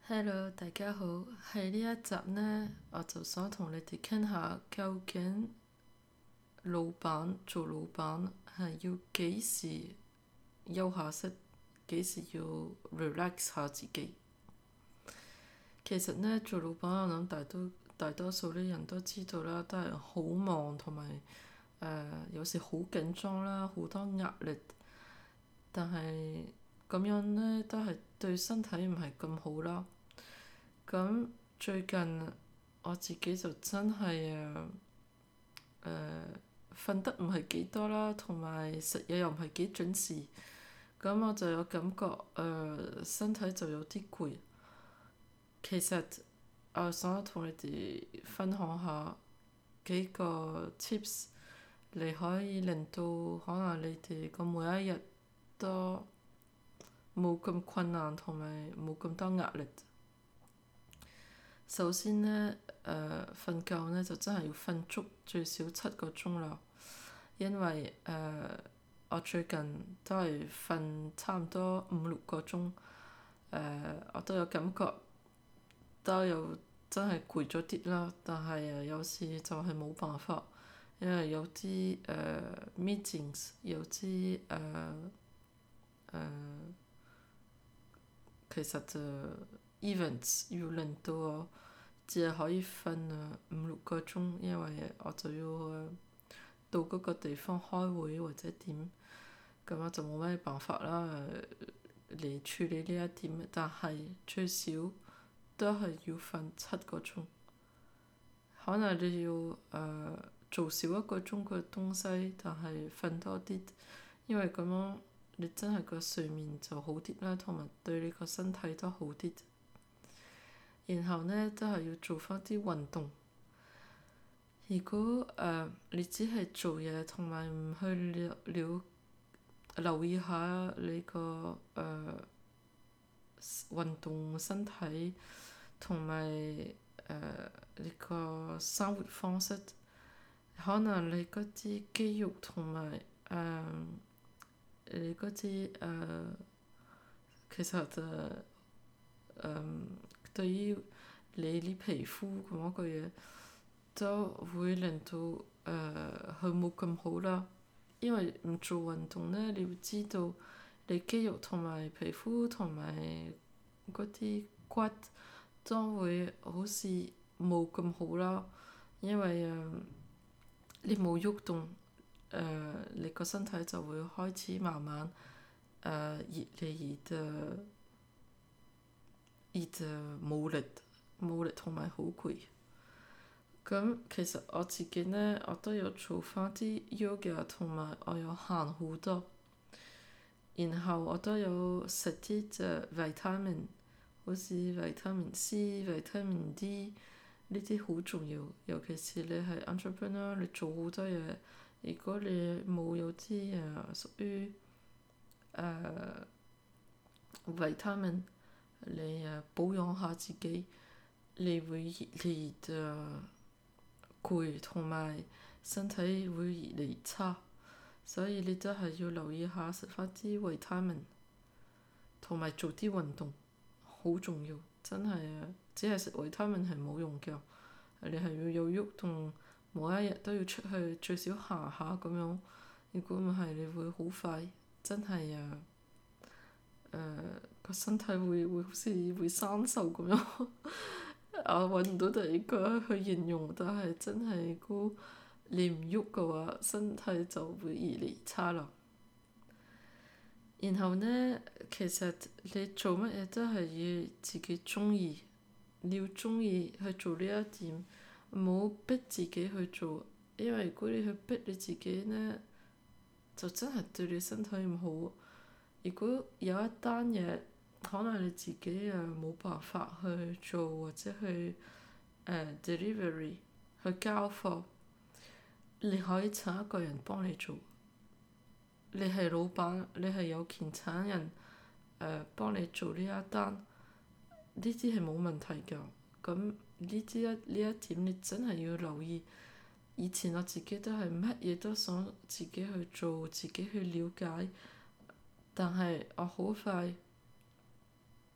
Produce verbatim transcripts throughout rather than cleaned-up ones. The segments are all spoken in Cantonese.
Hello，大家好。喺呢一集呢，我就想同你哋傾下，究竟老闆做老闆係要幾時休下息，幾時要 relax 下自己。其實呢，做老闆我諗大多大多數啲人都知道啦，都係好忙同埋誒有時好緊張啦，好多壓力。但係咁樣呢，都係對身體唔係咁好啦。咁最近我自己就真係誒誒瞓得唔係幾多啦，同埋食嘢又唔係幾準時，咁我就有感覺誒、呃、身體就有啲攰。其實我想同你哋分享下幾個 tips，你可以令到可能你哋個每一日都冇咁困難，同埋冇咁多壓力。首先呢，誒、呃、瞓覺呢就真係要瞓足最少七個鐘啦，因為誒、呃、我最近都係瞓差唔多五六個鐘，誒、呃、我都有感覺都有真係攰咗啲啦，但係誒有時就係冇辦法，因為有啲誒、呃、meetings，有啲誒誒其實就 events 要令到我只係可以瞓誒五六個鐘，因為我就要誒到嗰個地方開會或者點，咁我就冇咩辦法啦嚟處理呢一點。但係最少都係要瞓七個鐘，可能你要誒、呃、做少一個鐘嘅東西，但係瞓多啲，因為咁樣你真係個睡眠就好啲啦，同埋對你個身體都好啲。然後呢，都係要做翻啲運動。如果誒、呃、你只係做嘢同埋唔去了了留意下你個誒、呃、運動身體同埋誒你個生活方式，可能你嗰啲肌肉同埋誒你嗰啲誒其實誒誒、呃、對於你啲皮膚咁個嘢都會令到誒佢冇咁好啦。因為唔做運動呢，你會知道你肌肉同埋皮膚同埋嗰啲骨都會好似冇咁好啦。因為誒、呃、你冇喐動，誒、呃、你個身體就會開始慢慢誒、呃、熱嚟熱嘅熱嘅冇力冇力同埋好攰。咁其實我自己呢，我都有做翻啲 yoga 同埋我有行好多，然後我都有食啲就 vitamin，好似 vitamin C、vitamin D 呢啲好重要，尤其是你係 entrepreneur，你做好多嘢，如果你冇有啲誒屬於誒 vitamin，你誒保養下自己，你會越嚟越攰，同埋身體會越嚟越差，所以你都係要留意下食翻啲維他命，同埋做啲運動，好重要，真係啊！只係食維他命係冇用嘅，你係要有喐動，每一日都要出去最少行下咁樣。如果唔係，你會好快真係啊誒個身體會會好似會生鏽咁樣。我揾唔到第二個去形容，但係真係如果你唔喐嘅話，身體就會越嚟越差啦。然後呢，其實你做乜嘢都係要自己中意，你要中意去做呢一點，唔好逼自己去做，因為如果你去逼你自己呢，就真係對你身體唔好。如果有一單嘢，可能你自己誒冇辦法去做，或者去誒、呃、delivery 去交貨，你可以請一個人幫你做。你係老闆，你係有權請人誒、呃、幫你做呢一單，呢啲係冇問題㗎。咁呢啲一呢一點你真係要留意。以前我自己都係乜嘢都想自己去做，自己去了解，但係我好快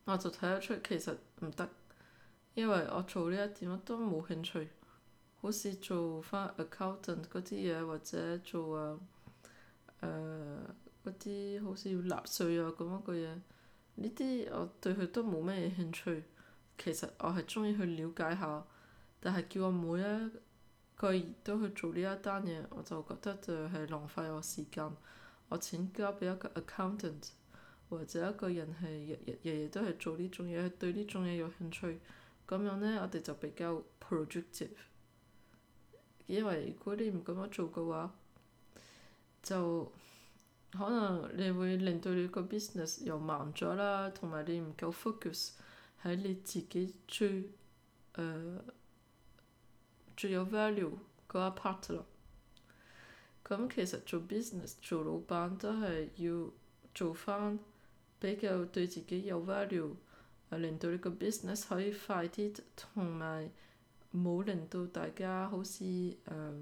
我就睇得出其實唔得，因為我做呢一點我都冇興趣，好似做翻 accountant 嗰啲嘢，或者做啊誒嗰啲好似要納稅啊咁樣嘅嘢，呢啲我對佢都冇咩興趣。其實我係中意去了解下，但係叫我每一個月都去做呢一單嘢，我就覺得就係浪費我時間。我錢交俾一個 accountant 或者一個人係日日日日都係做呢種嘢，係對呢種嘢有興趣，咁樣呢，我哋就比較 productive。因為如果你唔咁樣做嘅話，就可能你會令到你個 business 又慢咗啦，同埋你唔夠 focus 喺你自己最誒、呃、最有 value 嗰一 part 咯。咁其實做 business 做老闆都係要做翻比較對自己有 value，誒令到你個 business 可以快啲，同埋冇令到大家好似誒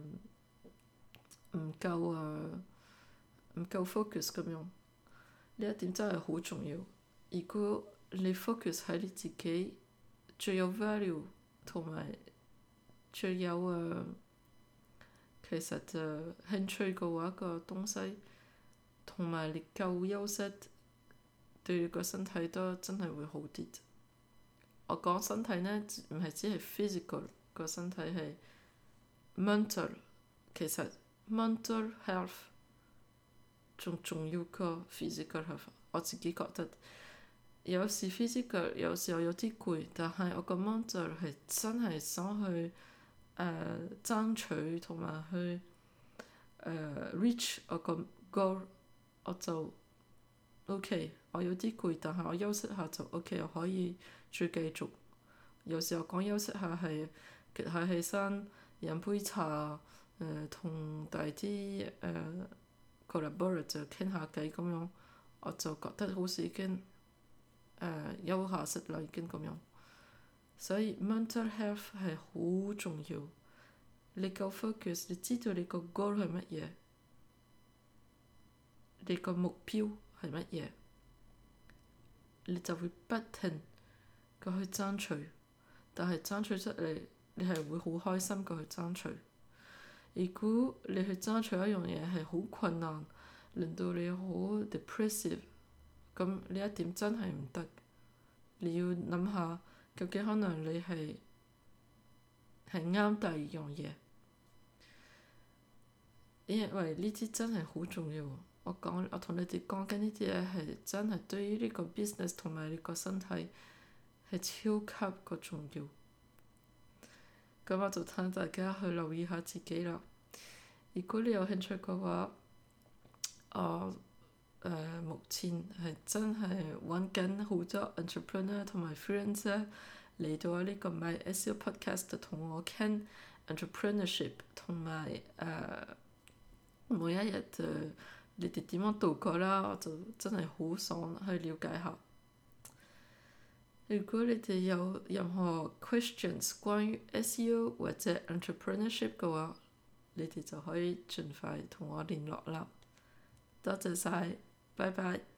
唔夠啊唔夠 focus 咁樣。呢一點真係好重要。如果你 focus 喺你自己最有 value 同埋最有誒、呃、其實就興趣嘅話個東西，同埋你夠休息，對你個身體都真係會好啲。我講身體呢，唔係只係 physical 個身體，係 mental。其實 mental health 仲重要過 physical health。我自己覺得有時 physical 有時候有啲攰，但係我個 mental 係真係想去誒、呃、爭取同埋去誒、呃、reach 我個 goal， 我就 OK。我有啲攰，但係我休息下就 OK， 我可以再繼續。有時候講休息下係趌下起身飲杯茶，誒同大啲誒 collaborator 就傾下偈咁樣，我就覺得好似已經誒、呃、休下息啦，已經咁樣。所以 mental health 係好重要。你夠 focus， 你知道你個 goal 係乜嘢，你個目標係乜嘢，你就會不停咁去爭取。但係爭取出嚟，你係會好開心咁去爭取。如果你去爭取一樣嘢係好困難，令到你好 depressive， 咁呢一點真係唔得。你要諗下，究竟可能你係係啱第二樣嘢，因為呢啲真係好重要。我講我同你哋講緊呢啲嘢係真係對於呢個 business 同埋你個身體係超級個重要。咁我就請大家去留意下自己啦。如果你有興趣嘅話，我誒、呃、目前係真係揾緊好多 entrepreneur 同埋 freelancer 嚟到呢個 My S E O podcast 同我傾 entrepreneurship 同埋誒每一日誒你哋點樣度過啦，我就真係好想去了解下。如果你哋有任何 questions 關於 S E O 或者 entrepreneurship 嘅話，你哋就可以盡快同我聯絡啦。多謝晒，拜拜。